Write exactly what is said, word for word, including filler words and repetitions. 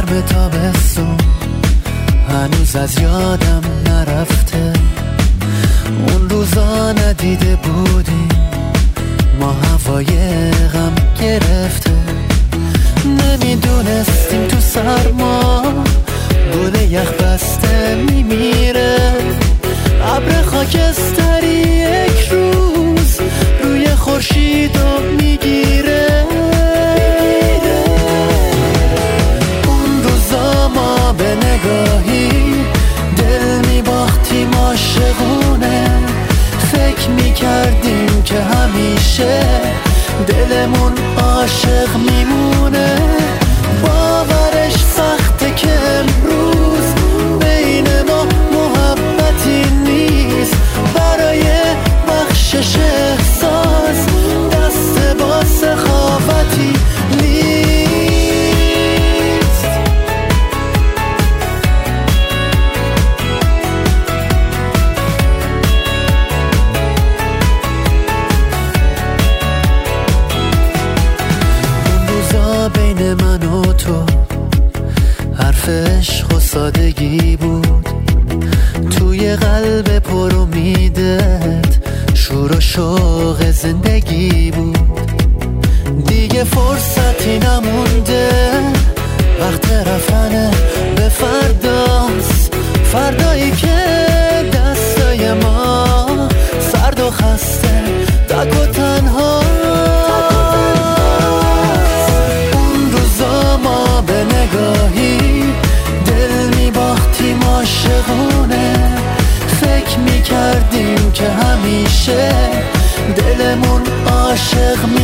گرم تابستون هنوز از یادم نرفته، اون روزا ندیده بودیم ما هوای غم گرفته، نمیدونستیم تو سرما گل یخ بسته میمیره، ابر خاکستری یک روز روی خورشیدو میگیره. اون روزا ما به نگاهی دل میباختیم عاشقونه، فکر میکردیم که همیشه دلمون عاشق میمونه، باورش سخته که امروز بین ما محبتی نیست، برای بخشش احساس دست با سخاوتی نیست. اون روزا بین من و تو حرف عشق و سادگی بود، توی قلب پر امیدت شور و شوق زندگی بود، دیگه فرصتی نمونده، وقت رفتن به فرداست، فردایی که دستای ما سرد و خسته تک و تنها. اون روزا ما به نگاهی دل میباختیم عاشقونه، فکر میکردیم که همیشه دلمون عاشق می